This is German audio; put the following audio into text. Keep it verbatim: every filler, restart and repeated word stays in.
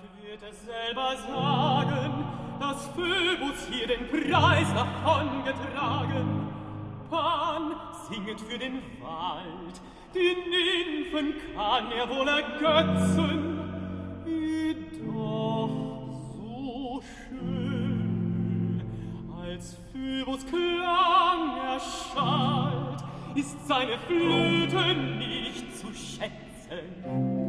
wird es selber sagen, dass Phoebus hier den Preis davongetragen. Pan singet für den Wald, die Nymphen kann er wohl ergötzen, jedoch so schön, als Phoebus Klang erschallt, ist seine Flöte nicht zu schätzen.